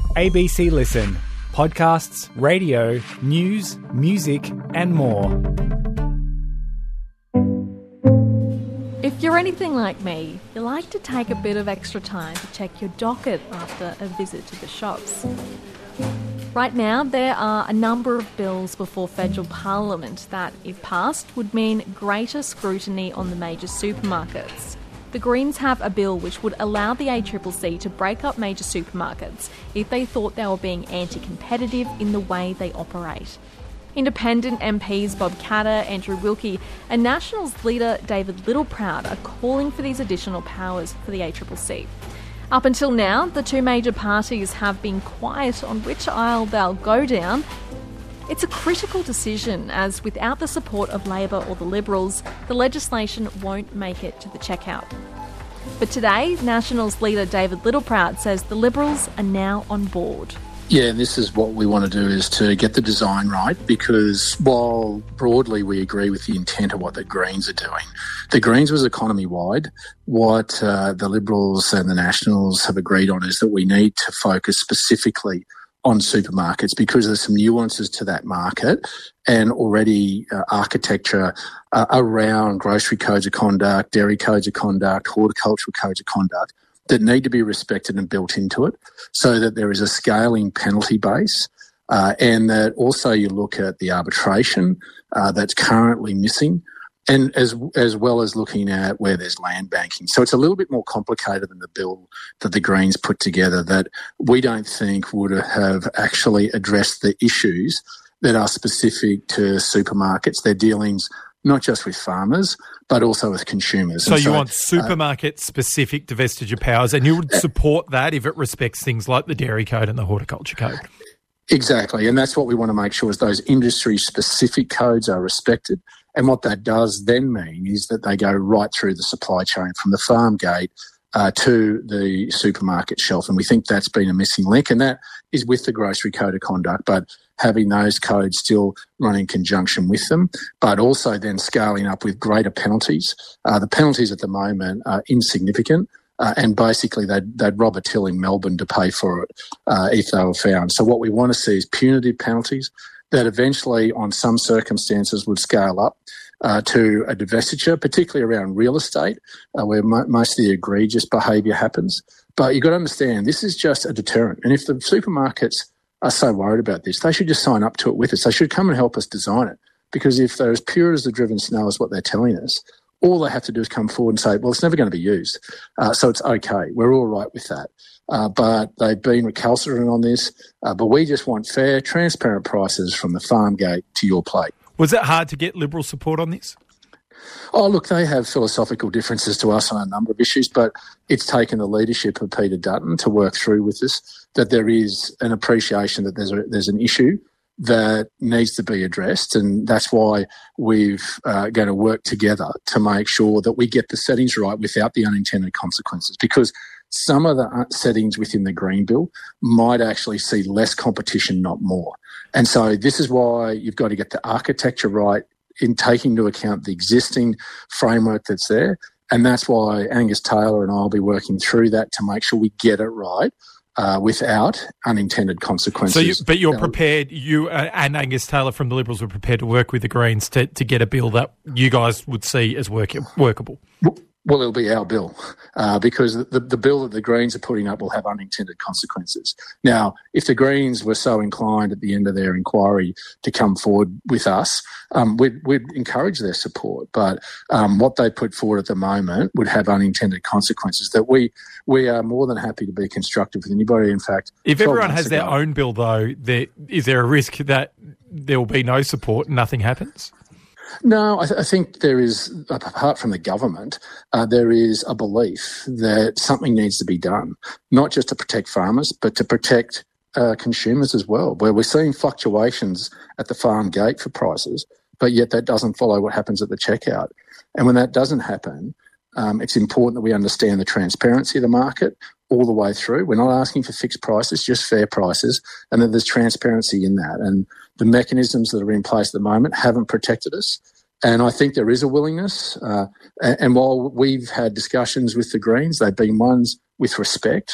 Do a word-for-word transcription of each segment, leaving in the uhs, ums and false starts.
A B C Listen. Podcasts, radio, news, music and more. If you're anything like me, you like to take a bit of extra time to check your docket after a visit to the shops. Right now, there are a number of bills before federal parliament that, if passed, would mean greater scrutiny on the major supermarkets. The Greens have a bill which would allow the A C C C to break up major supermarkets if they thought they were being anti-competitive in the way they operate. Independent M Ps Bob Katter, Andrew Wilkie and Nationals leader David Littleproud are calling for these additional powers for the A C C C. Up until now, the two major parties have been quiet on which aisle they'll go down. It's a critical decision, as without the support of Labor or the Liberals, the legislation won't make it to the checkout. But today, Nationals leader David Littleproud says the Liberals are now on board. Yeah, this is what we want to do, is to get the design right, because while broadly we agree with the intent of what the Greens are doing, the Greens was economy-wide. What uh, the Liberals and the Nationals have agreed on is that we need to focus specifically on supermarkets, because there's some nuances to that market and already uh, architecture uh, around grocery codes of conduct, dairy codes of conduct, horticultural codes of conduct that need to be respected and built into it, so that there is a scaling penalty base, uh, and that also you look at the arbitration uh, that's currently missing, and as as well as looking at where there's land banking. So it's a little bit more complicated than the bill that the Greens put together, that we don't think would have actually addressed the issues that are specific to supermarkets, their dealings not just with farmers, but also with consumers. So, and you so, want supermarket-specific divestiture of powers, and you would support that if it respects things like the Dairy Code and the Horticulture Code? Exactly, and that's what we want to make sure, is those industry-specific codes are respected. And what that does then mean is that they go right through the supply chain, from the farm gate uh, to the supermarket shelf. And we think that's been a missing link, and that is with the Grocery Code of Conduct, but having those codes still run in conjunction with them, but also then scaling up with greater penalties. Uh, the penalties at the moment are insignificant, uh, and basically they'd, they'd rob a till in Melbourne to pay for it uh, if they were found. So what we want to see is punitive penalties that eventually, on some circumstances, would scale up uh, to a divestiture, particularly around real estate, uh, where mo- most of the egregious behaviour happens. But you've got to understand, this is just a deterrent. And if the supermarkets are so worried about this, they should just sign up to it with us. They should come and help us design it. Because if they're as pure as the driven snow as what they're telling us, all they have to do is come forward and say, well, it's never going to be used. Uh, so it's okay. We're all right with that. Uh, but they've been recalcitrant on this. Uh, but we just want fair, transparent prices from the farm gate to your plate. Was it hard to get Liberal support on this? Oh, look, they have philosophical differences to us on a number of issues, but it's taken the leadership of Peter Dutton to work through with this, that there is an appreciation that there's a, there's an issue that needs to be addressed, and that's why we've uh, going to work together to make sure that we get the settings right without the unintended consequences, because some of the settings within the Green Bill might actually see less competition, not more. And so this is why you've got to get the architecture right in taking into account the existing framework that's there. And that's why Angus Taylor and I will be working through that to make sure we get it right uh, without unintended consequences. So, you, But you're prepared, you uh, and Angus Taylor from the Liberals were prepared to work with the Greens to, to get a bill that you guys would see as work, workable? Well, it'll be our bill uh, because the, the bill that the Greens are putting up will have unintended consequences. Now, if the Greens were so inclined at the end of their inquiry to come forward with us, um, we'd, we'd encourage their support. But um, what they put forward at the moment would have unintended consequences that we we are more than happy to be constructive with anybody. In fact, if everyone has ago, their own bill, though, there, is there a risk that there will be no support and nothing happens? No, I, th- I think there is, apart from the government, uh, there is a belief that something needs to be done, not just to protect farmers, but to protect uh, consumers as well, where we're seeing fluctuations at the farm gate for prices, but yet that doesn't follow what happens at the checkout. And when that doesn't happen, um, it's important that we understand the transparency of the market all the way through. We're not asking for fixed prices, just fair prices, and that there's transparency in that. And the mechanisms that are in place at the moment haven't protected us. And I think there is a willingness. Uh, and, and while we've had discussions with the Greens, they've been ones with respect.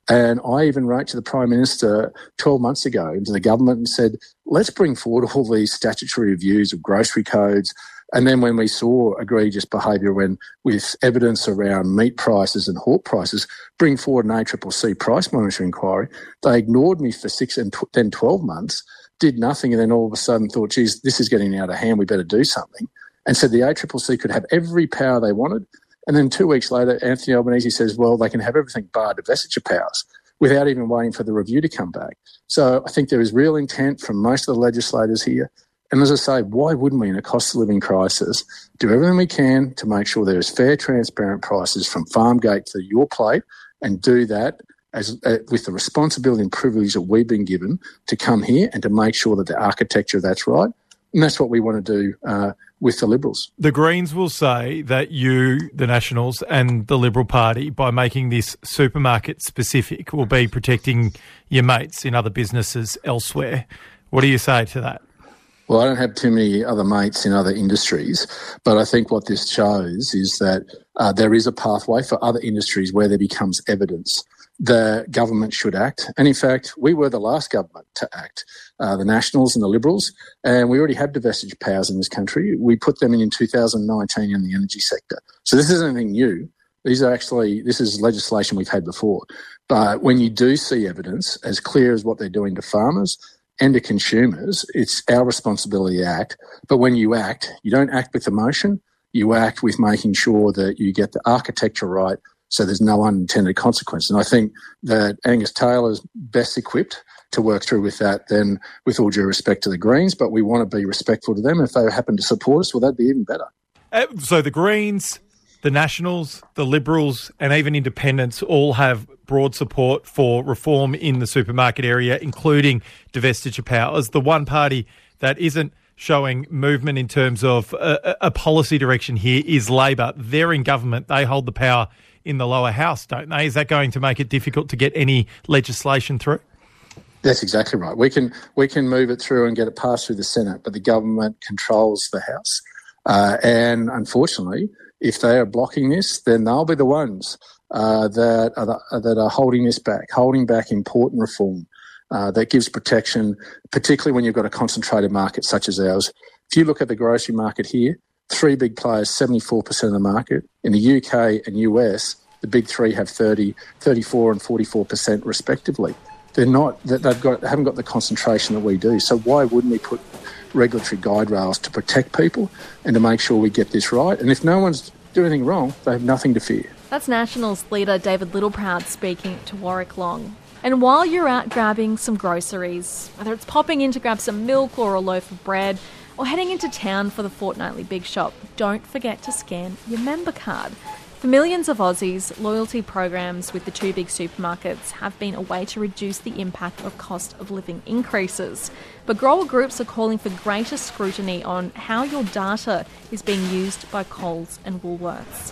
And I even wrote to the Prime Minister twelve months ago into the government and said, let's bring forward all these statutory reviews of grocery codes. And then when we saw egregious behaviour when with evidence around meat prices and hog prices, bring forward an A C C C price monitoring inquiry. They ignored me for six and tw- then twelve months, did nothing, and then all of a sudden thought, geez, this is getting out of hand, we better do something. And said the A C C C could have every power they wanted. And then two weeks later, Anthony Albanese says, well, they can have everything bar divestiture powers without even waiting for the review to come back. So I think there is real intent from most of the legislators here. And as I say, why wouldn't we, in a cost of living crisis, do everything we can to make sure there is fair, transparent prices from farm gate to your plate, and do that as uh, with the responsibility and privilege that we've been given to come here and to make sure that the architecture of that's right. And that's what we want to do uh, with the Liberals. The Greens will say that you, the Nationals, and the Liberal Party, by making this supermarket specific, will be protecting your mates in other businesses elsewhere. What do you say to that? Well, I don't have too many other mates in other industries, but I think what this shows is that uh, there is a pathway for other industries where there becomes evidence the government should act. And in fact, we were the last government to act, uh, the Nationals and the Liberals, and we already have divestiture powers in this country. We put them in in two thousand nineteen in the energy sector. So this isn't anything new. These are actually, this is legislation we've had before. But when you do see evidence as clear as what they're doing to farmers and to consumers, it's our responsibility to act. But when you act, you don't act with emotion, you act with making sure that you get the architecture right so there's no unintended consequence. And I think that Angus Taylor is best equipped to work through with that than with all due respect to the Greens, but we want to be respectful to them. If they happen to support us, well, that'd be even better. Uh, so the Greens, the Nationals, the Liberals and even Independents all have broad support for reform in the supermarket area, including divestiture powers. The one party that isn't showing movement in terms of a, a policy direction here is Labor. They're in government. They hold the power in the lower house, don't they? Is that going to make it difficult to get any legislation through? That's exactly right. We can we can move it through and get it passed through the Senate, but the government controls the House. Uh, and unfortunately, if they are blocking this, then they'll be the ones uh, that are the, that are holding this back, holding back important reform uh, that gives protection, particularly when you've got a concentrated market such as ours. If you look at the grocery market here, three big players, seventy-four percent of the market. In the U K and U S, the big three have thirty, thirty-four and forty-four percent respectively. They're not, they've got, they haven't got the concentration that we do. So why wouldn't we put regulatory guide rails to protect people and to make sure we get this right? And if no one's doing anything wrong, they have nothing to fear. That's Nationals leader David Littleproud speaking to Warwick Long. And while you're out grabbing some groceries, whether it's popping in to grab some milk or a loaf of bread, or heading into town for the fortnightly big shop, don't forget to scan your member card. For millions of Aussies, loyalty programs with the two big supermarkets have been a way to reduce the impact of cost of living increases. But grower groups are calling for greater scrutiny on how your data is being used by Coles and Woolworths.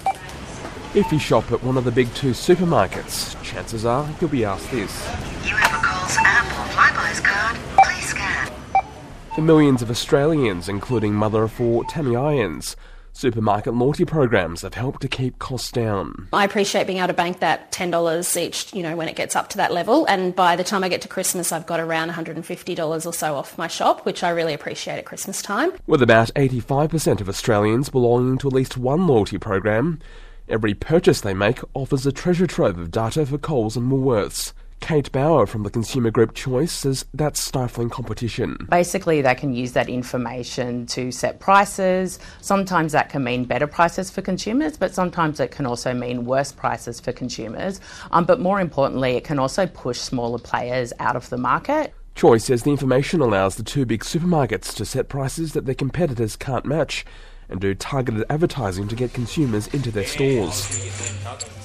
If you shop at one of the big two supermarkets, chances are you'll be asked this. You have a Coles app or Flybuys card? Please scan. For millions of Australians, including mother of four Tammy Irons, supermarket loyalty programs have helped to keep costs down. I appreciate being able to bank that ten dollars each, you know, when it gets up to that level. And by the time I get to Christmas, I've got around one hundred fifty dollars or so off my shop, which I really appreciate at Christmas time. With about eighty-five percent of Australians belonging to at least one loyalty program, every purchase they make offers a treasure trove of data for Coles and Woolworths. Kate Bauer from the consumer group Choice says that's stifling competition. Basically, they can use that information to set prices. Sometimes that can mean better prices for consumers, but sometimes it can also mean worse prices for consumers. Um, but more importantly, it can also push smaller players out of the market. Choice says the information allows the two big supermarkets to set prices that their competitors can't match and do targeted advertising to get consumers into their stores.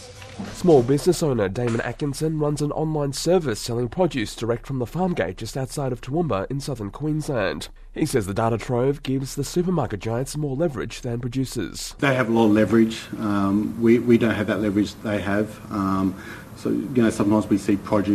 Small business owner Damon Atkinson runs an online service selling produce direct from the farm gate just outside of Toowoomba in southern Queensland. He says the data trove gives the supermarket giants more leverage than producers. They have a lot of leverage. Um, we, we don't have that leverage they have. Um, so, you know, sometimes we see produce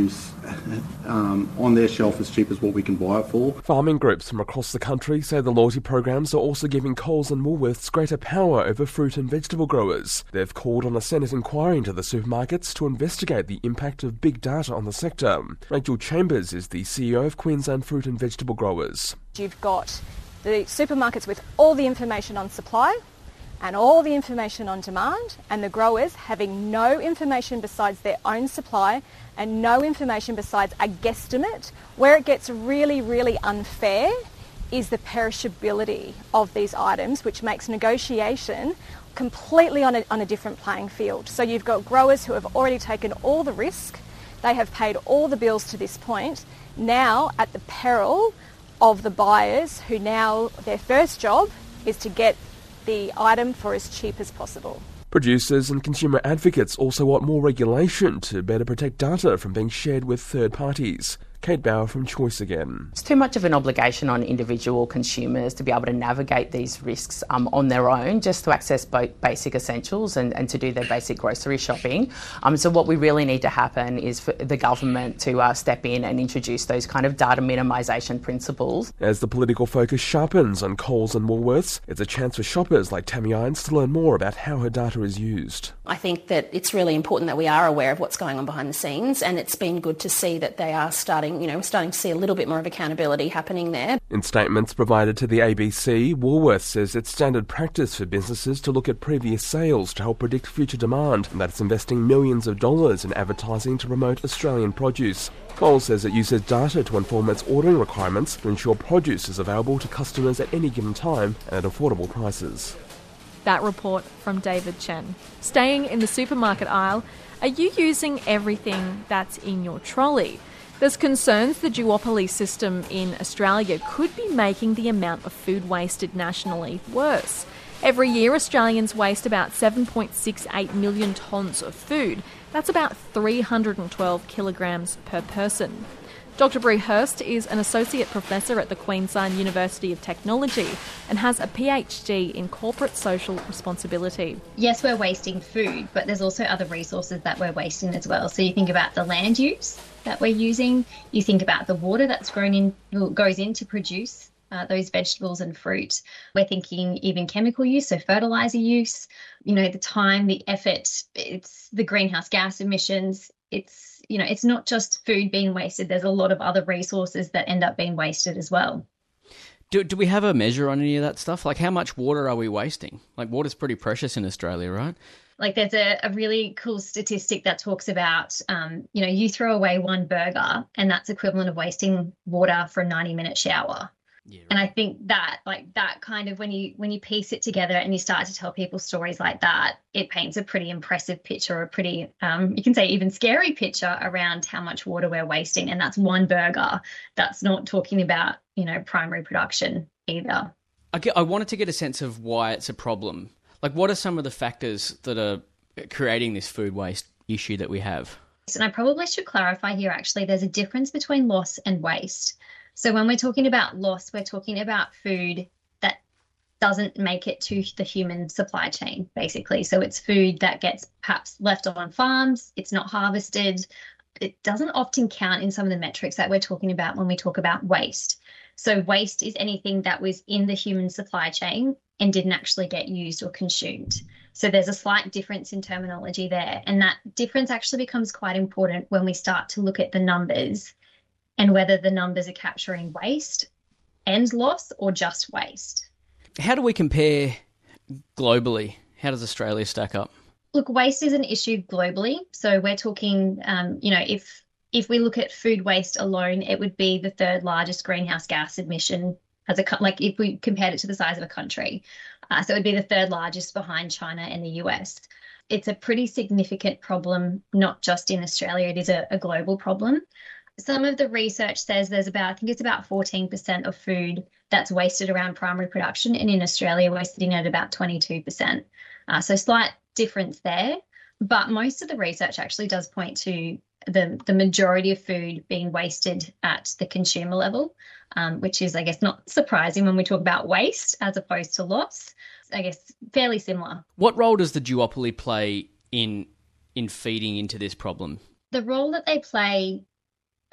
um, on their shelf as cheap as what we can buy it for. Farming groups from across the country say the loyalty programs are also giving Coles and Woolworths greater power over fruit and vegetable growers. They've called on a Senate inquiry into the supermarkets to investigate the impact of big data on the sector. Rachel Chambers is the C E O of Queensland Fruit and Vegetable Growers. You've got the supermarkets with all the information on supply and all the information on demand, and the growers having no information besides their own supply and no information besides a guesstimate. Where it gets really, really unfair is the perishability of these items, which makes negotiation completely on a, on a different playing field. So you've got growers who have already taken all the risk, they have paid all the bills to this point, now at the peril of the buyers who now their first job is to get the item for as cheap as possible. Producers and consumer advocates also want more regulation to better protect data from being shared with third parties. Kate Bauer from Choice again. It's too much of an obligation on individual consumers to be able to navigate these risks um, on their own, just to access both basic essentials and, and to do their basic grocery shopping. Um, so what we really need to happen is for the government to uh, step in and introduce those kind of data minimisation principles. As the political focus sharpens on Coles and Woolworths, it's a chance for shoppers like Tammy Ines to learn more about how her data is used. I think that it's really important that we are aware of what's going on behind the scenes, and it's been good to see that they are starting, you know, we're starting to see a little bit more of accountability happening there. In statements provided to the A B C, Woolworths says it's standard practice for businesses to look at previous sales to help predict future demand, and that it's investing millions of dollars in advertising to promote Australian produce. Coles says it uses data to inform its ordering requirements to ensure produce is available to customers at any given time and at affordable prices. That report from David Chen. Staying in the supermarket aisle, are you using everything that's in your trolley? There's concerns the duopoly system in Australia could be making the amount of food wasted nationally worse. Every year, Australians waste about seven point six eight million tonnes of food. That's about three hundred twelve kilograms per person. Doctor Bree Hurst is an Associate Professor at the Queensland University of Technology and has a PhD in Corporate Social Responsibility. Yes, we're wasting food, but there's also other resources that we're wasting as well. So you think about the land use that we're using, you think about the water that's grown in, goes in to produce uh, those vegetables and fruit. We're thinking even chemical use, so fertiliser use, you know, the time, the effort, it's the greenhouse gas emissions, it's you know, it's not just food being wasted. There's a lot of other resources that end up being wasted as well. Do, do we have a measure on any of that stuff? Like, how much water are we wasting? Like, water's pretty precious in Australia, right? Like, there's a, a really cool statistic that talks about, um, you know, you throw away one burger and that's equivalent of wasting water for a ninety minute shower. Yeah, right. And I think that, like, that kind of, when you when you piece it together and you start to tell people stories like that, it paints a pretty impressive picture, a pretty, um, you can say even scary picture around how much water we're wasting. And that's one burger. That's not talking about, you know, primary production either. I, get, I wanted to get a sense of why it's a problem. Like, what are some of the factors that are creating this food waste issue that we have? And I probably should clarify here, actually, there's a difference between loss and waste. So when we're talking about loss, we're talking about food that doesn't make it to the human supply chain, basically. So it's food that gets perhaps left on farms, it's not harvested. It doesn't often count in some of the metrics that we're talking about when we talk about waste. So waste is anything that was in the human supply chain and didn't actually get used or consumed. So there's a slight difference in terminology there. And that difference actually becomes quite important when we start to look at the numbers and whether the numbers are capturing waste and loss or just waste. How do we compare globally? How does Australia stack up? Look, waste is an issue globally. So we're talking, um, you know, if if we look at food waste alone, it would be the third largest greenhouse gas emission as a like if we compared it to the size of a country. Uh, so it would be the third largest behind China and the U S. It's a pretty significant problem, not just in Australia. It is a, a global problem. Some of the research says there's about, I think it's about fourteen percent of food that's wasted around primary production. And in Australia, we're sitting at about twenty-two percent. Uh, so slight difference there. But most of the research actually does point to the, the majority of food being wasted at the consumer level, um, which is, I guess, not surprising when we talk about waste as opposed to loss. I guess fairly similar. What role does the duopoly play in in feeding into this problem? The role that they play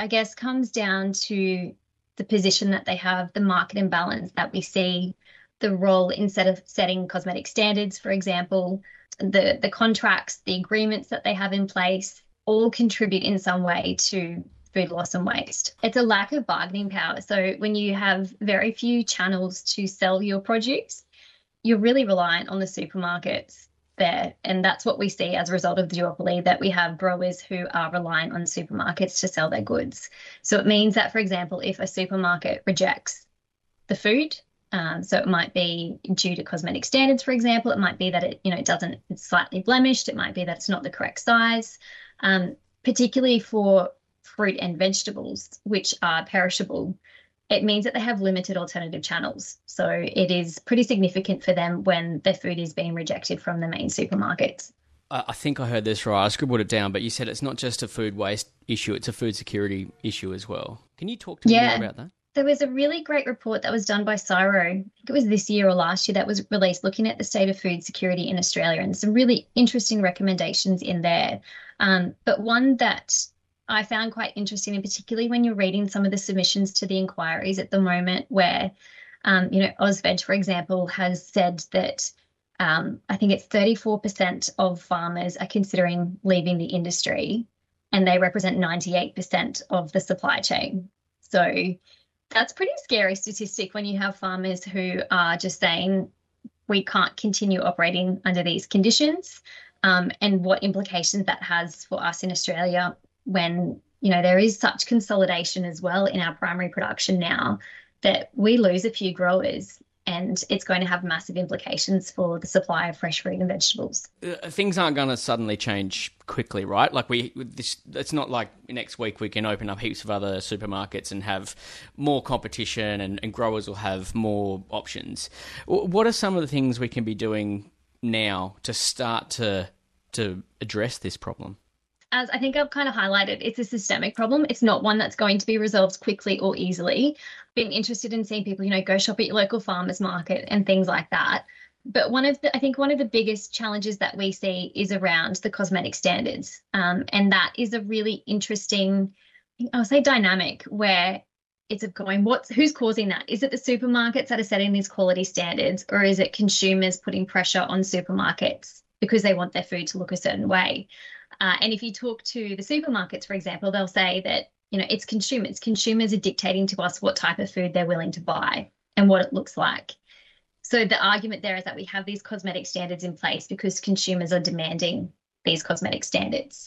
I guess, comes down to the position that they have, the market imbalance that we see, the role instead of setting cosmetic standards, for example, the, the contracts, the agreements that they have in place, all contribute in some way to food loss and waste. It's a lack of bargaining power. So when you have very few channels to sell your produce, you're really reliant on the supermarkets there. And that's what we see as a result of the duopoly, that we have growers who are reliant on supermarkets to sell their goods. So it means that, for example, if a supermarket rejects the food, um, so it might be due to cosmetic standards, for example, it might be that it, you know, it doesn't, it's slightly blemished, it might be that it's not the correct size, um, particularly for fruit and vegetables, which are perishable. It means that they have limited alternative channels. So it is pretty significant for them when their food is being rejected from the main supermarkets. I think I heard this right. I scribbled it down, but you said it's not just a food waste issue, it's a food security issue as well. Can you talk to me yeah, more about that? There was a really great report that was done by CSIRO, I think it was this year or last year, that was released looking at the state of food security in Australia, and some really interesting recommendations in there. Um, but one that I found quite interesting, and particularly when you're reading some of the submissions to the inquiries at the moment, where, um, you know, AusVeg, for example, has said that um, I think it's thirty-four percent of farmers are considering leaving the industry, and they represent ninety-eight percent of the supply chain. So that's a pretty scary statistic when you have farmers who are just saying, we can't continue operating under these conditions, um, and what implications that has for us in Australia when, you know, there is such consolidation as well in our primary production now that we lose a few growers, and it's going to have massive implications for the supply of fresh fruit and vegetables. Uh, things aren't going to suddenly change quickly, right? Like we, this, it's not like next week we can open up heaps of other supermarkets and have more competition, and, and growers will have more options. What are some of the things we can be doing now to start to to address this problem? As I think I've kind of highlighted, it's a systemic problem. It's not one that's going to be resolved quickly or easily. Being interested in seeing people, you know, go shop at your local farmers market and things like that. But one of the, I think one of the biggest challenges that we see is around the cosmetic standards. Um, and that is a really interesting, I'll say, dynamic where it's going, what's, who's causing that? Is it the supermarkets that are setting these quality standards, or is it consumers putting pressure on supermarkets because they want their food to look a certain way? Uh, and if you talk to the supermarkets, for example, they'll say that, you know, it's consumers. Consumers are dictating to us what type of food they're willing to buy and what it looks like. So the argument there is that we have these cosmetic standards in place because consumers are demanding these cosmetic standards.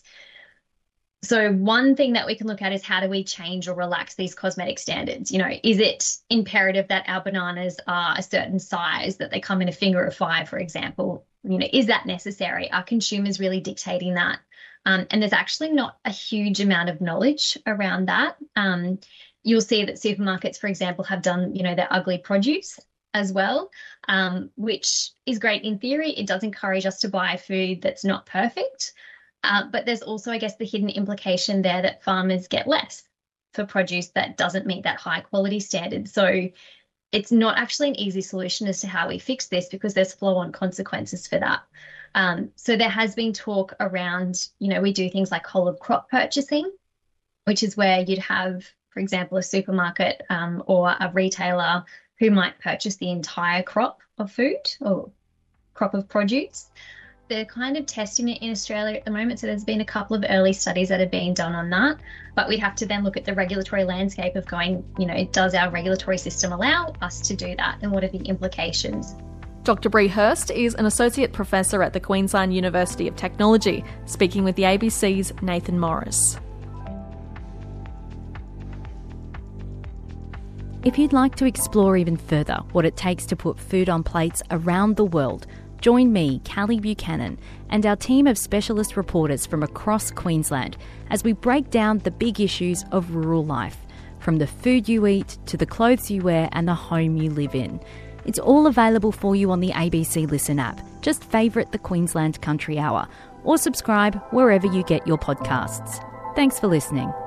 So one thing that we can look at is, how do we change or relax these cosmetic standards? You know, is it imperative that our bananas are a certain size, that they come in a finger of five, for example? You know, is that necessary? Are consumers really dictating that? Um, and there's actually not a huge amount of knowledge around that. Um, you'll see that supermarkets, for example, have done, you know, their ugly produce as well, um, which is great in theory. It does encourage us to buy food that's not perfect. Uh, but there's also, I guess, the hidden implication there that farmers get less for produce that doesn't meet that high quality standard. So it's not actually an easy solution as to how we fix this, because there's flow-on consequences for that. Um, so there has been talk around, you know, we do things like whole of crop purchasing, which is where you'd have, for example, a supermarket um, or a retailer who might purchase the entire crop of food or crop of produce. They're kind of testing it in Australia at the moment, so there's been a couple of early studies that are being done on that, but we'd have to then look at the regulatory landscape of going, you know, does our regulatory system allow us to do that, and what are the implications? Doctor Bree Hurst is an Associate Professor at the Queensland University of Technology, speaking with the A B C's Nathan Morris. If you'd like to explore even further what it takes to put food on plates around the world, join me, Callie Buchanan, and our team of specialist reporters from across Queensland as we break down the big issues of rural life, from the food you eat to the clothes you wear and the home you live in. It's all available for you on the A B C Listen app. Just favourite the Queensland Country Hour or subscribe wherever you get your podcasts. Thanks for listening.